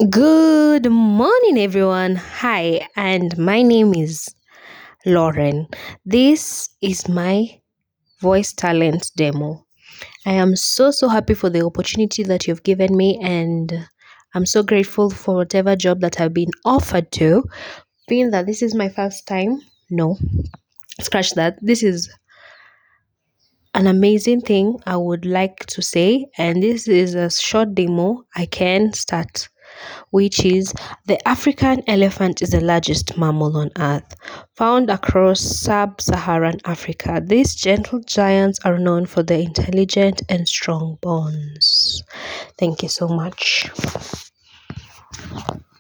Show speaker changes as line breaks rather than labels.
Good morning, everyone. Hi, and my name is Lauren. This is my voice talent demo. I am so happy for the opportunity that you've given me, and I'm so grateful for whatever job that I've been offered to. Being that this is my first time, no, scratch that. This is an amazing thing I would like to say, and this is a short demo I can start, which is the African elephant is the largest mammal on earth, found across sub Saharan Africa. These gentle giants are known for their intelligent and strong bones. Thank you so much.